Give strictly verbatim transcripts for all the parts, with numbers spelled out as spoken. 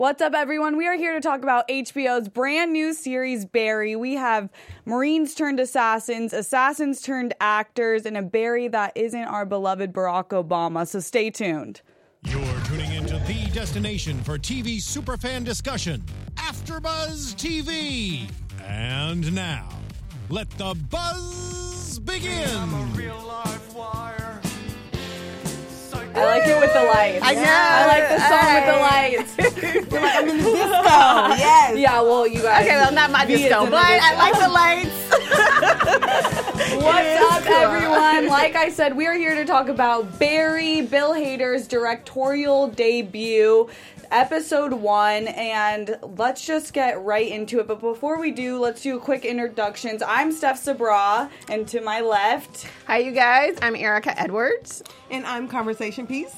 What's up, everyone? We are here to talk about H B O's brand new series, Barry. We have Marines turned assassins, assassins turned actors, and a Barry that isn't our beloved Barack Obama, so stay tuned. You're tuning into the destination for T V superfan discussion, AfterBuzz T V. And now, let the buzz begin. I'm a real life wire. I like it with the lights. I know. I like the song with the lights. You're like, I'm in the disco. Yes. Yeah, well, you guys. Okay, well, not my disco, but I like the lights. What's up, everyone? Like I said, we are here to talk about Barry, Bill Hader's directorial debut, episode one, and let's just get right into it. But before we do, let's do a quick introductions. I'm Steph Sabra, and to my left... Hi, you guys. I'm Erica Edwards. And I'm Conversation Piece.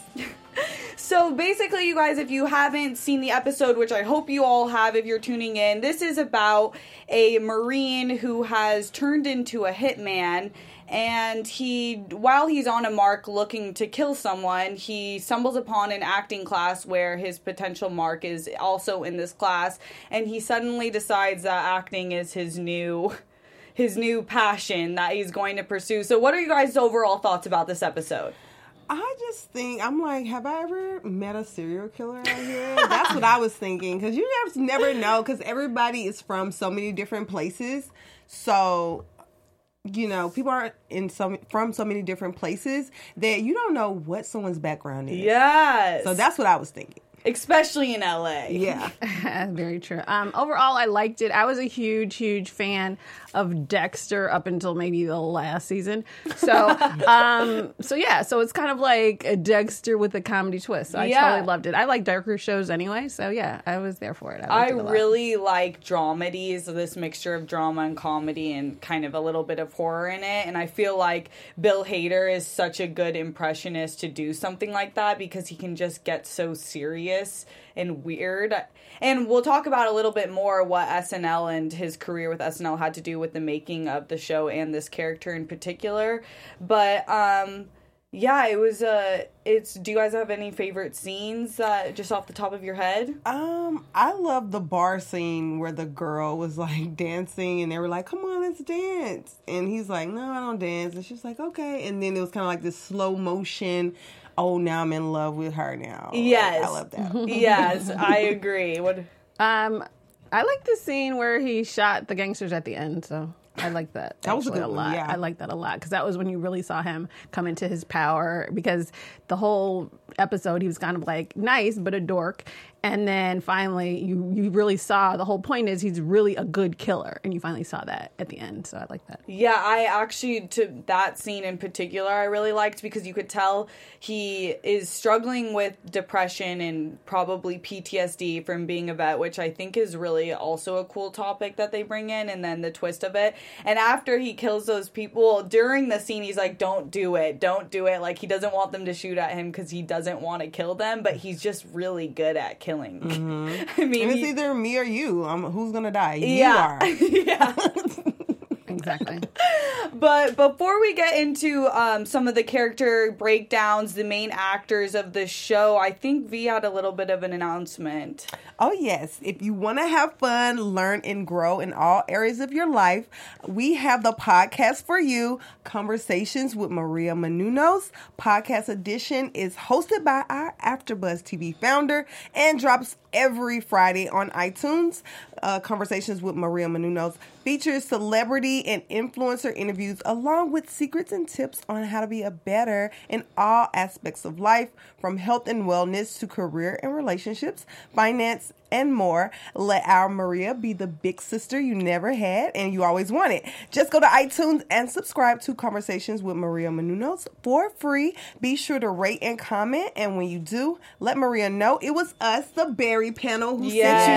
So basically, you guys, if you haven't seen the episode, which I hope you all have if you're tuning in, this is about a Marine who has turned into a hitman, and he, while he's on a mark looking to kill someone, he stumbles upon an acting class where his potential mark is also in this class, and he suddenly decides that acting is his new... his new passion that he's going to pursue. So what are you guys' overall thoughts about this episode? I just think, I'm like, have I ever met a serial killer out here? That's what I was thinking. Because you just never know, because everybody is from so many different places. So, you know, people are in some from so many different places that you don't know what someone's background is. Yes. So that's what I was thinking. Especially in L A. Yeah. Very true. Um, overall, I liked it. I was a huge, huge fan of Dexter up until maybe the last season. So, um, so yeah, so it's kind of like a Dexter with a comedy twist. So I Yeah. totally loved it. I like darker shows anyway, so yeah, I was there for it. I, I liked it a lot. really like dramedies, this mixture of drama and comedy and kind of a little bit of horror in it. And I feel like Bill Hader is such a good impressionist to do something like that because he can just get so serious and weird. And we'll talk about a little bit more what S N L and his career with S N L had to do with the making of the show and this character in particular. But um yeah, it was uh it's do you guys have any favorite scenes uh, just off the top of your head? Um, I love the bar scene where the girl was like dancing and they were like, come on, let's dance. And he's like, no, I don't dance. And she's like, okay. And then it was kind of like this slow motion. Oh, now I'm in love with her now. Yes. I love that. Yes, I agree. What? Um, I like the scene where he shot the gangsters at the end, so I like that. That was a actually good a one, lot. yeah. I like that a lot because that was when you really saw him come into his power because the whole episode he was kind of like nice but a dork. And then finally, you, you really saw, the whole point is he's really a good killer. And you finally saw that at the end. So I like that. Yeah, I actually, to that scene in particular, I really liked because you could tell he is struggling with depression and probably P T S D from being a vet, which I think is really also a cool topic that they bring in, and then the twist of it. And after he kills those people, during the scene, he's like, don't do it, don't do it. Like, he doesn't want them to shoot at him because he doesn't want to kill them, but he's just really good at killing. Mm-hmm. I mean, and it's he, either me or you. Um, who's gonna die? yeah. You are. Yeah. Exactly. But before we get into um, some of the character breakdowns, the main actors of the show, I think V had a little bit of an announcement. Oh, yes. If you want to have fun, learn, and grow in all areas of your life, we have the podcast for you, Conversations with Maria Menounos. Podcast edition is hosted by our AfterBuzz T V founder and drops every Friday on iTunes. Uh, Conversations with Maria Menounos features celebrity and influencer interviews along with secrets and tips on how to be a better in all aspects of life, from health and wellness to career and relationships, finance, and more. Let our Maria be the big sister you never had and you always wanted. Just go to iTunes and subscribe to Conversations with Maria Menounos for free. Be sure to rate and comment, and when you do, let Maria know it was us, the Barry panel, who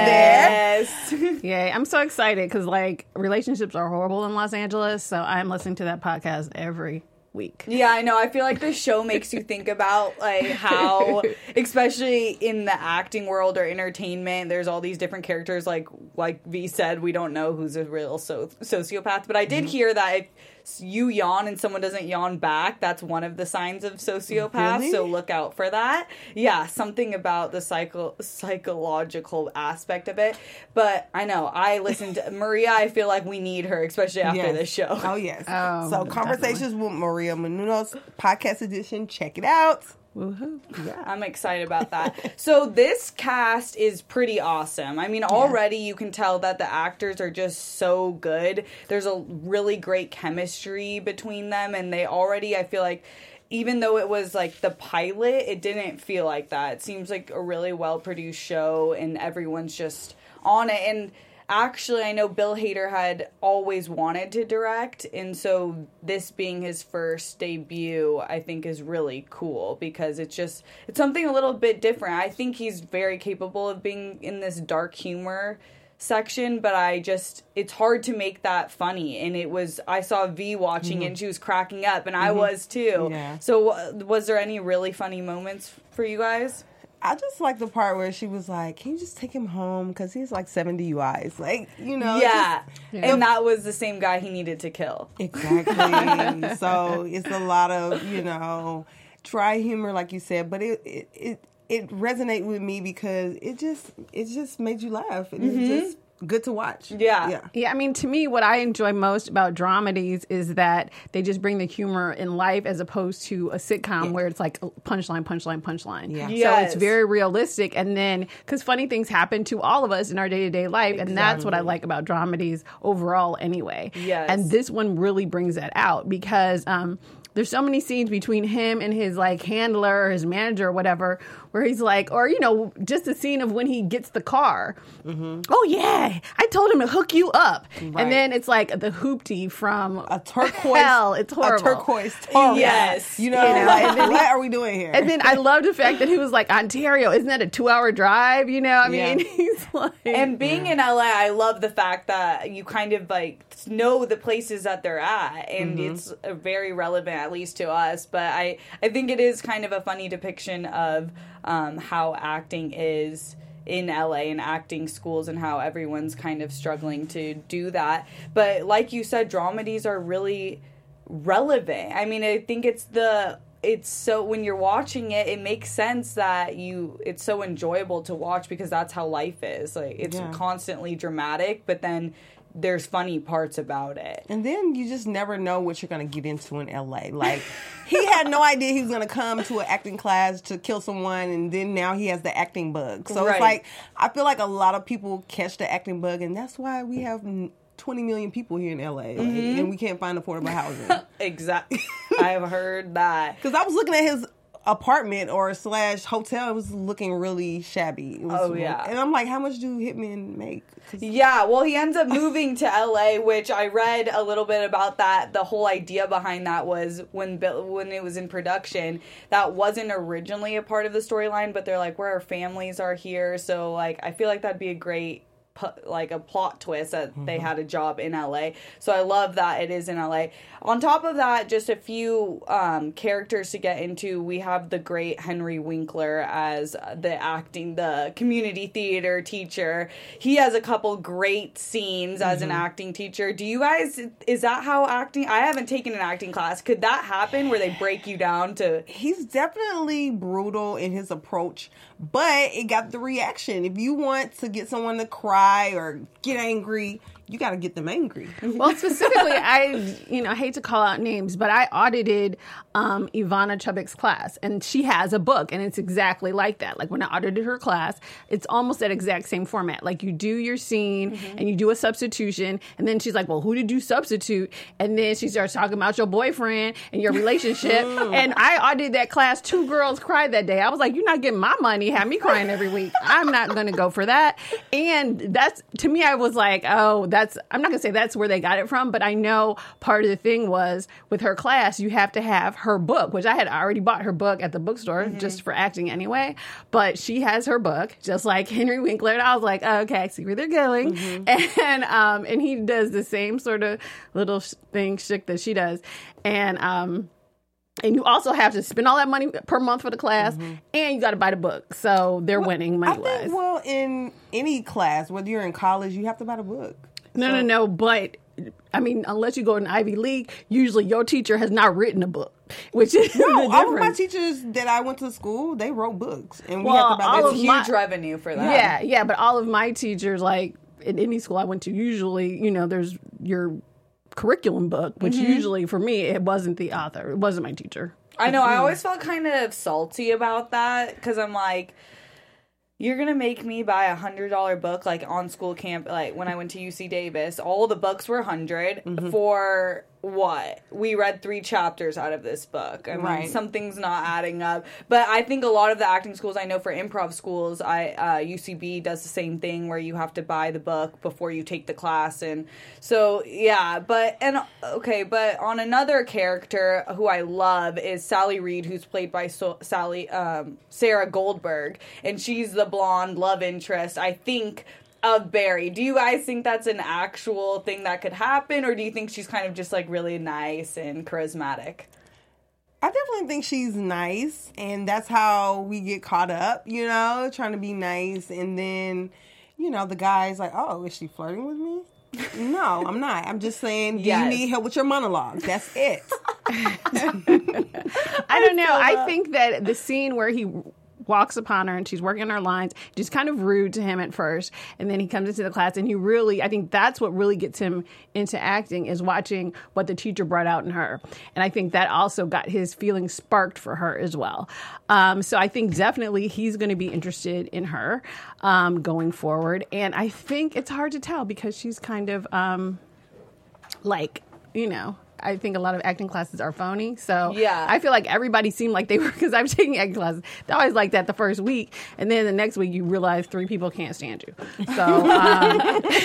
Yes. sent you there. Yay. I'm so excited because, like, relationships are horrible in Los Angeles, so I'm listening to that podcast every week. Yeah, I know. I feel like this show makes you think about like how, especially in the acting world or entertainment, there's all these different characters. Like like V said, we don't know who's a real so- sociopath. But I did hear that if you yawn and someone doesn't yawn back, that's one of the signs of sociopaths. Really? So look out for that. Yeah, something about the psycho psychological aspect of it. But I know I listened to Maria. I feel like we need her, especially after Yes. this show. Oh, yes. Oh, so, Conversations with Maria Menounos, podcast edition. Check it out. Woohoo. Yeah. I'm excited about that. So this cast is pretty awesome. I mean, already you can tell that the actors are just so good. There's a really great chemistry between them, and they already, I feel like, even though it was like the pilot, it didn't feel like that. It seems like a really well-produced show, and everyone's just on it. And actually, I know Bill Hader had always wanted to direct, and so this being his first debut, I think is really cool because it's just, it's something a little bit different. I think he's very capable of being in this dark humor section, but I just, it's hard to make that funny. And it was, I saw V watching it and she was cracking up, and I was too. Yeah. So uh, was there any really funny moments for you guys? I just like the part where she was like, can you just take him home? Because he's like seven D U Is. Like, you know. Yeah. Just, And that was the same guy he needed to kill. exactly. So it's a lot of, you know, dry humor, like you said. But it it, it, it resonated with me because it just, it just made you laugh. And Mm-hmm. it's just good to watch. Yeah. Yeah. Yeah, I mean, to me, what I enjoy most about dramedies is that they just bring the humor in life as opposed to a sitcom where it's like punchline, punchline, punchline. Yeah. So Yes. it's very realistic. And then, because funny things happen to all of us in our day-to-day life, and that's what I like about dramedies overall anyway. Yes. And this one really brings that out because um, there's so many scenes between him and his like handler or his manager or whatever where he's like, or, you know, just a scene of when he gets the car. Mm-hmm. Oh, yeah, I told him to hook you up. Right. And then it's like the hoopty from A turquoise. hell. It's horrible. A turquoise torrent. Yes. You know, You know, like, and then- what are we doing here? And then I love the fact that he was like, Ontario, isn't that a two-hour drive? You know, I mean, Yeah. he's like... And being in L A, I love the fact that you kind of like know the places that they're at, and it's uh, very relevant, at least to us. But I, I think it is kind of a funny depiction of um, how acting is in L A and acting schools and how everyone's kind of struggling to do that. But like you said, dramedies are really relevant. I mean, I think it's the... It's so, when you're watching it, it makes sense that you, it's so enjoyable to watch because that's how life is. Like, it's Yeah. constantly dramatic, but then there's funny parts about it. And then you just never know what you're going to get into in L A. Like, he had no idea he was going to come to an acting class to kill someone, and then now he has the acting bug. So Right. it's like, I feel like a lot of people catch the acting bug, and that's why we have twenty million people here in L A, like, and we can't find affordable housing. Exactly. I've heard that. Because I was looking at his apartment or slash hotel, it was looking really shabby. It was, Oh, yeah. And I'm like, how much do hitmen make? 'Cause- Yeah, well, he ends up moving to L A, which I read a little bit about that. The whole idea behind that was when Bill, when it was in production, that wasn't originally a part of the storyline, but they're like, where our families are here. So, like, I feel like that'd be a great, pu- like, a plot twist that Mm-hmm. they had a job in L A. So I love that it is in L A. On top of that, just a few um, characters to get into. We have the great Henry Winkler as the acting, the community theater teacher. He has a couple great scenes as an acting teacher. Do you guys, is that how acting, I haven't taken an acting class. Could that happen where they break you down to, He's definitely brutal in his approach, but it got the reaction. If you want to get someone to cry or get angry, you got to get them angry. Well, specifically, I you know hate to call out names, but I audited um, Ivana Chubbuck's class, and she has a book, and it's exactly like that. Like when I audited her class, it's almost that exact same format. Like you do your scene, mm-hmm. and you do a substitution, and then she's like, "Well, who did you substitute?" And then she starts talking about your boyfriend and your relationship. And I audited that class. Two girls cried that day. I was like, "You're not getting my money. Have me crying every week. I'm not going to go for that." And that's to me, I was like, "Oh." That's, I'm not going to say that's where they got it from, but I know part of the thing was with her class, you have to have her book, which I had already bought her book at the bookstore mm-hmm. just for acting anyway. But she has her book, just like Henry Winkler. And I was like, oh, okay, I see where they're going. Mm-hmm. And um, and he does the same sort of little thing, shtick that she does. And um, and you also have to spend all that money per month for the class, mm-hmm. and you got to buy the book. So they're well, winning money-wise. I think, well, in any class, whether you're in college, you have to buy the book. No, so, no, no, but I mean, unless you go in Ivy League, usually your teacher has not written a book, which is No, the all of my difference. teachers that I went to school, they wrote books, and we Well, have to buy all their of Huge my- revenue for that. Yeah, yeah, but all of my teachers, like in any school I went to, usually, you know, there's your curriculum book, which Mm-hmm. usually for me, it wasn't the author, it wasn't my teacher. I know. I always felt kind of salty about that because I'm like, you're gonna make me buy a hundred dollar book like on school camp. Like when I went to U C Davis, all the books were a hundred for what? We read three chapters out of this book. I mean, Right. something's not adding up. But I think a lot of the acting schools I know for improv schools, I uh, U C B does the same thing where you have to buy the book before you take the class, and so yeah. But and okay, but on another character who I love is Sally Reed, who's played by so- Sally um, Sarah Goldberg, and she's the blonde love interest, I think, of Barry. Do you guys think that's an actual thing that could happen, or do you think she's kind of just like really nice and charismatic? I definitely think she's nice, and that's how we get caught up, you know, trying to be nice, and then, you know, the guy's like, oh, is she flirting with me? No, I'm not. I'm just saying, do Yes. you need help with your monologues? That's it. I don't know. I think that the scene where he walks upon her and she's working on her lines, just kind of rude to him at first, and then he comes into the class and he really, I think that's what really gets him into acting, is watching what the teacher brought out in her. And I think that also got his feelings sparked for her as well. Um, so I think definitely he's going to be interested in her um, going forward. And I think it's hard to tell because she's kind of um, like, you know, I think a lot of acting classes are phony. So Yeah. I feel like everybody seemed like they were, because I was taking acting classes. They're always like that the first week. And then the next week you realize three people can't stand you. So, um,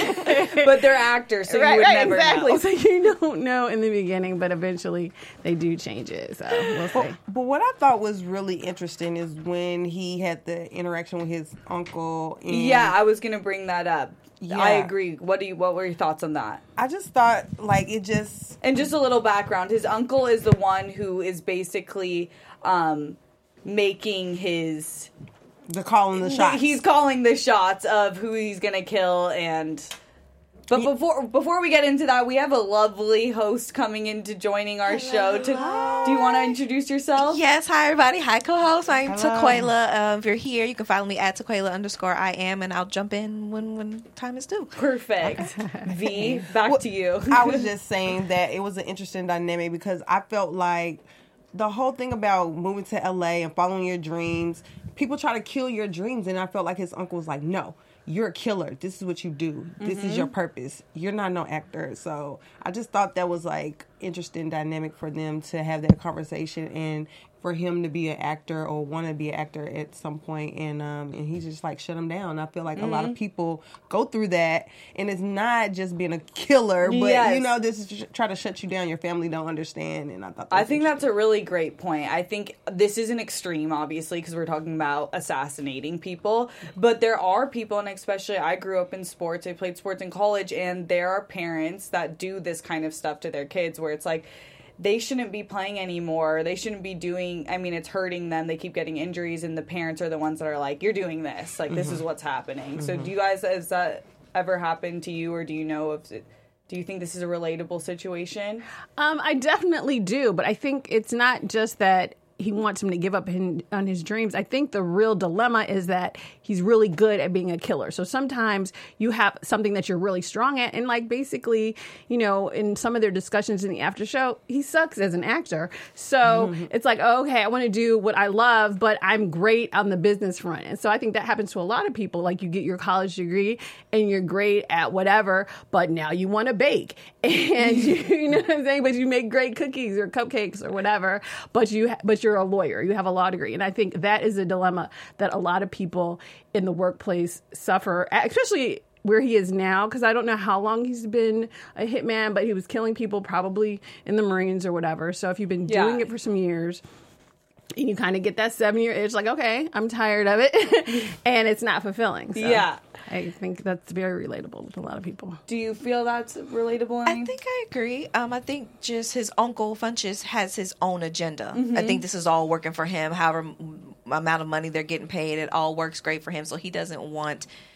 But they're actors, so right, you would right, never exactly. know. So you don't know in the beginning, but eventually they do change it. So we'll see. But what I thought was really interesting is when he had the interaction with his uncle. And Yeah, I was gonna bring that up. Yeah. I agree. What do you? What were your thoughts on that? I just thought, like, it just... And just a little background: his uncle is the one who is basically um, making his. The calling the shots. He's calling the shots of who he's gonna kill, and. But before before we get into that, we have a lovely host coming in to joining our show. To, do you want to introduce yourself? Yes, hi everybody. Hi co-host. I'm Hello. Taquela. Um, if you're here, you can follow me at Taquela underscore I am, and I'll jump in when, when time is due. Perfect. V, back Well, to you. I was just saying that it was an interesting dynamic because I felt like the whole thing about moving to L A and following your dreams, people try to kill your dreams, and I felt like his uncle was like, no, you're a killer. This is what you do. This Mm-hmm. is your purpose. You're not no actor. So I just thought that was like interesting dynamic for them to have that conversation, and for him to be an actor or want to be an actor at some point, and um, and he just like shut him down. I feel like a lot of people go through that, and it's not just being a killer, but Yes. you know, this is try to shut you down. Your family don't understand, and I thought that I was think that's a really great point. I think this is an extreme, obviously, because we're talking about assassinating people. But there are people, and especially I grew up in sports. I played sports in college, and there are parents that do this kind of stuff to their kids where it's like, they shouldn't be playing anymore. They shouldn't be doing, I mean, it's hurting them. They keep getting injuries, and the parents are the ones that are like, you're doing this. Like, this is what's happening. So do you guys, has that ever happened to you, or do you know if it, do you think this is a relatable situation? Um, I definitely do, but I think it's not just that he wants him to give up in, on his dreams. I think the real dilemma is that he's really good at being a killer. So sometimes you have something that you're really strong at, and like basically, you know, in some of their discussions in the after show, he sucks as an actor. So mm-hmm. it's like, oh, okay, I want to do what I love, but I'm great on the business front. And so I think that happens to a lot of people. Like, you get your college degree and you're great at whatever, but now you want to bake, and you, you know what I'm saying? But you make great cookies or cupcakes or whatever, but you but you're a lawyer, you have a law degree. And I think that is a dilemma that a lot of people in the workplace suffer, especially where he is now, because I don't know how long he's been a hitman, but he was killing people probably in the Marines or whatever. So if you've been doing Yeah. it for some years, and you kind of get that seven-year itch, like, okay, I'm tired of it, and it's not fulfilling. So Yeah. I think that's very relatable with a lot of people. Do you feel that's relatable? I think I agree. Um, I think just his uncle Funches has his own agenda. Mm-hmm. I think this is all working for him. However m- amount of money they're getting paid, it all works great for him. So he doesn't want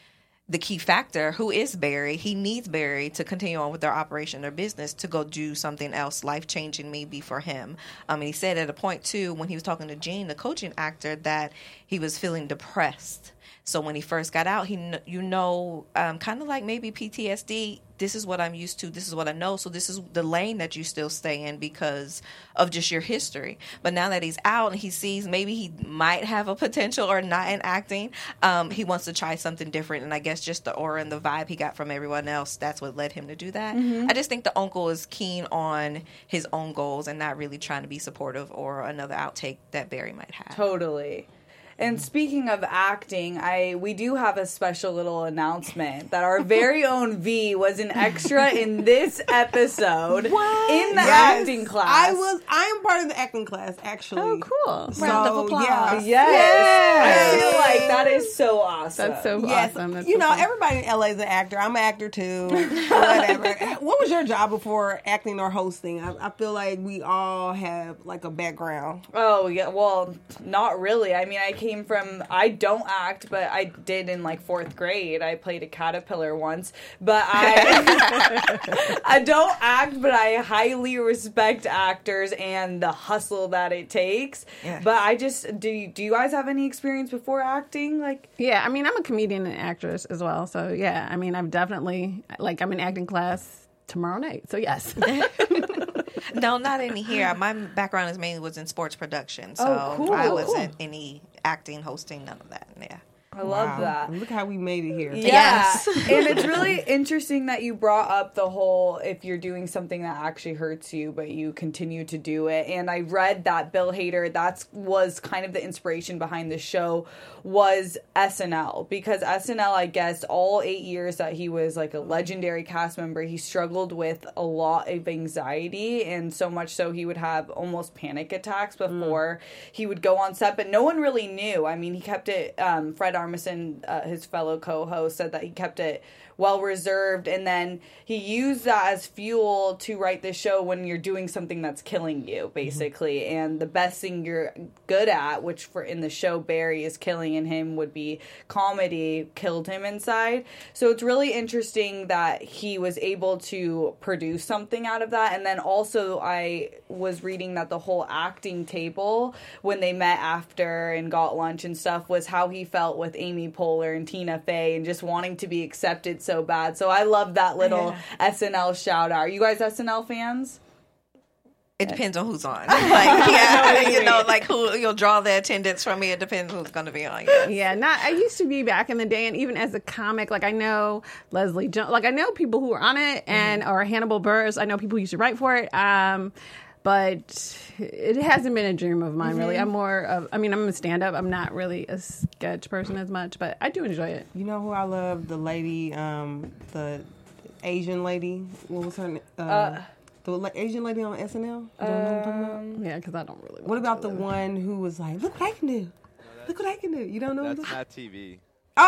the key factor, who is Barry, he needs Barry to continue on with their operation, their business, to go do something else life-changing maybe for him. Um, and he said at a point, too, when he was talking to Gene, the coaching actor, that he was feeling depressed. So when he first got out, he, kn- you know, um, kind of like maybe P T S D, this is what I'm used to, this is what I know, so this is the lane that you still stay in because of just your history. But now that he's out and he sees maybe he might have a potential or not in acting, um, he wants to try something different. And I guess just the aura and the vibe he got from everyone else, that's what led him to do that. Mm-hmm. I just think the uncle is keen on his own goals and not really trying to be supportive or another outtake that Barry might have. Totally. And speaking of acting, I we do have a special little announcement that our very own V was an extra in this episode What? in the Yes. acting class. I was. I am part of the acting class, actually. Oh, cool. So, Round of applause. Yeah. Yes. I feel like that is so awesome. That's so Yes, awesome. That's you so know, fun. everybody in L A is an actor. I'm an actor too. Whatever. What was your job before acting or hosting? I, I feel like we all have like a background. Oh, yeah. Well, not really. I mean, I came from, I don't act, but I did in like fourth grade. I played a caterpillar once. But I, I don't act, but I highly respect actors and the hustle that it takes. Yeah. But I just, do you, do you guys have any experience before acting? Like, Yeah, I mean, I'm a comedian and actress as well. So, yeah, I mean, I've definitely, like, I'm in acting class tomorrow night. So, yes. No, not any here. My background is mainly was in sports production, so Oh, cool. I Cool. wasn't any acting, hosting, none of that. Yeah. I love Wow. that. Look how we made it here. Yeah. Yes. And it's really interesting that you brought up the whole if you're doing something that actually hurts you, but you continue to do it. And I read that Bill Hader, that's was kind of the inspiration behind the show, was S N L. Because S N L, I guess, all eight years that he was like a legendary cast member, he struggled with a lot of anxiety. And so much so he would have almost panic attacks before mm. he would go on set. But no one really knew. I mean, he kept it, um, Fred Armisen, uh, his fellow co-host, said that he kept it well reserved, and then he used that as fuel to write this show when you're doing something that's killing you, basically. Mm-hmm. And the best thing you're good at, which for in the show Barry is killing in him, would be comedy, killed him inside. So it's really interesting that he was able to produce something out of that. And then also I was reading that the whole acting table, when they met after and got lunch and stuff, was how he felt with Amy Poehler and Tina Fey and just wanting to be accepted so bad. So I love that little yeah. S N L shout out. Are you guys S N L fans? It depends on who's on. Like, yeah, you know, like who you'll draw the attendance from me. It depends who's going to be on. Yes. Yeah, not. I used to be back in the day, and even as a comic, like I know Leslie Jones, like I know people who are on it, and or Hannibal Buress. I know people who used to write for it. Um, but it hasn't been a dream of mine, really. I'm more of, I mean, I'm a stand-up. I'm not really a sketch person as much, but I do enjoy it. You know who I love? The lady, um, the Asian lady. What was her name? Uh, uh, the la- Asian lady on S N L? You know what I'm talking about? Yeah, because I don't really. What about the one who was like, look what I can do? Look what I can do. You don't know That's that? not T V.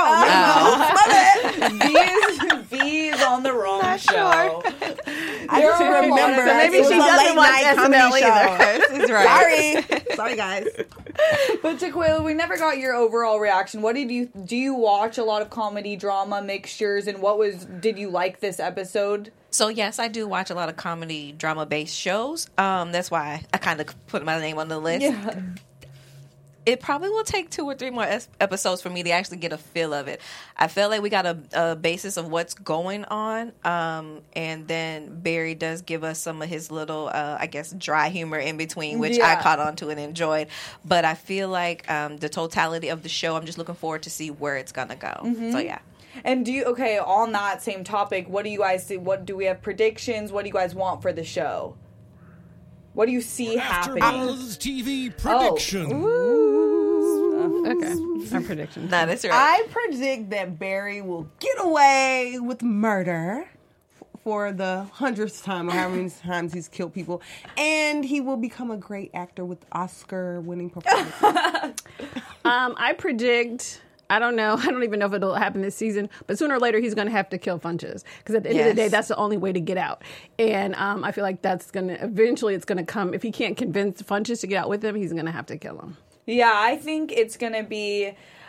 Oh, no. V is, V is on the wrong Not show. sure. I just remember. So maybe it was she a doesn't late watch night S N comedy L either. show. She's right. Sorry. Sorry, guys. But Tequila, we never got your overall reaction. What did you do? You watch a lot of comedy, drama mixtures, and what was did you like this episode? So yes, I do watch a lot of comedy, drama-based shows. Um, that's why I kind of put my name on the list. Yeah. It probably will take two or three more es- episodes for me to actually get a feel of it. I feel like we got a, a basis of what's going on, um, and then Barry does give us some of his little, uh, I guess, dry humor in between, which Yeah. I caught on to and enjoyed. But I feel like um, the totality of the show, I'm just looking forward to see where it's gonna go. Mm-hmm. So yeah. And do you okay on that same topic? What do you guys see? What do we have predictions? What do you guys want for the show? What do you see happening? AfterBuzz T V prediction. Okay, our prediction. No, that's right. I predict that Barry will get away with murder for the hundredth time or however many times he's killed people, and he will become a great actor with Oscar-winning performances. Um, I predict. I don't know. I don't even know if it'll happen this season, but sooner or later he's going to have to kill Funches because at the end of the day, Yes. that's the only way to get out. And um, I feel like that's going to eventually it's going to come. If he can't convince Funches to get out with him, he's going to have to kill him. Yeah, I think it's going to be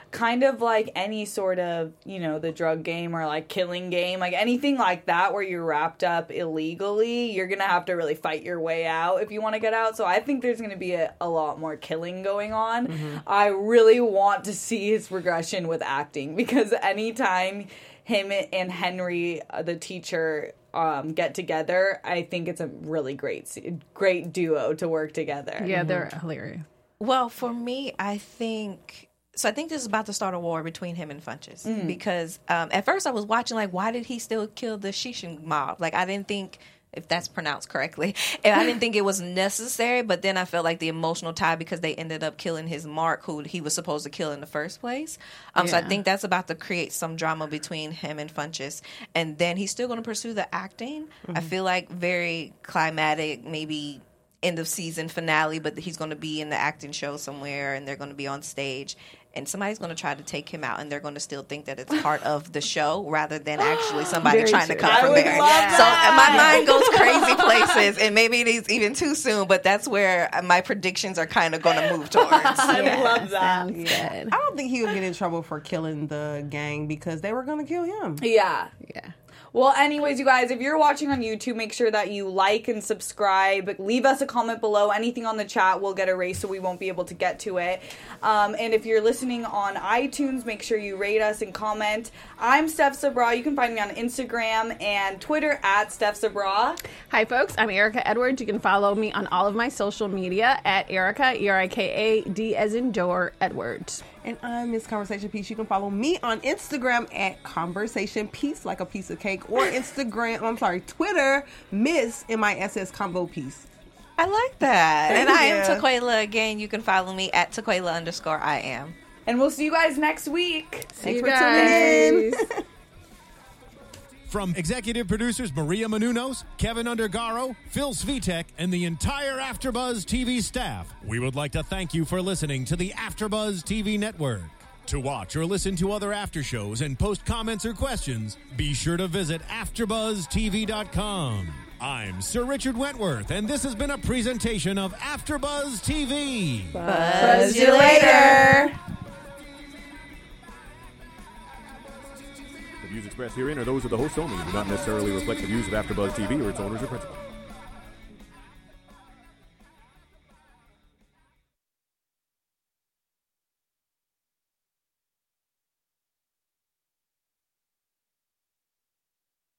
kind of like any sort of, you know, the drug game or like killing game, like anything like that where you're wrapped up illegally, you're going to have to really fight your way out if you want to get out. So I think there's going to be a, a lot more killing going on. Mm-hmm. I really want to see his progression with acting, because anytime him and Henry, the teacher, um, get together, I think it's a really great, great duo to work together. Yeah, they're hilarious. Well, for me, I think... So I think this is about to start a war between him and Funches. Mm. Because um, at first I was watching, like, why did he still kill the Shishin mob? Like, I didn't think... if that's pronounced correctly. And I didn't think it was necessary, but then I felt like the emotional tie, because they ended up killing his Mark, who he was supposed to kill in the first place. Um, yeah. So I think that's about to create some drama between him and Funches. And then he's still going to pursue the acting. Mm-hmm. I feel like very climatic, maybe end of season finale, but he's going to be in the acting show somewhere, and they're going to be on stage. And somebody's going to try to take him out, and they're going to still think that it's part of the show rather than actually somebody Very trying true. to come I from would there. love So that. my mind goes crazy places, and maybe it is even too soon, but that's where my predictions are kind of going to move towards. I Yeah, love that. sounds Yeah. good. I don't think he would get in trouble for killing the gang because they were going to kill him. Yeah. Yeah. Well, anyways, you guys, if you're watching on YouTube, make sure that you like and subscribe. Leave us a comment below. Anything on the chat will get erased, so we won't be able to get to it. Um, and if you're listening on iTunes, make sure you rate us and comment. I'm Steph Sabra. You can find me on Instagram and Twitter at Steph Sabra. Hi, folks. I'm Erica Edwards. You can follow me on all of my social media at Erica, E R I K A D as in door, Edwards. And I'm Miss Conversation Piece. You can follow me on Instagram at Conversation Piece, like a piece of cake, or Instagram, I'm sorry, Twitter, Miss M I S S Combo Piece. I like that. Thank and I you. am Taquela again. You can follow me at Taquela underscore I am. And we'll see you guys next week. See Thanks you for guys. tuning in. From executive producers Maria Menounos, Kevin Undergaro, Phil Svitek, and the entire AfterBuzz T V staff, we would like to thank you for listening to the AfterBuzz T V network. To watch or listen to other after shows and post comments or questions, be sure to visit after buzz T V dot com. I'm Sir Richard Wentworth, and this has been a presentation of AfterBuzz T V. Buzz you later. The views expressed herein are those of the hosts only and do not necessarily reflect the views of AfterBuzz T V or its owners or principals.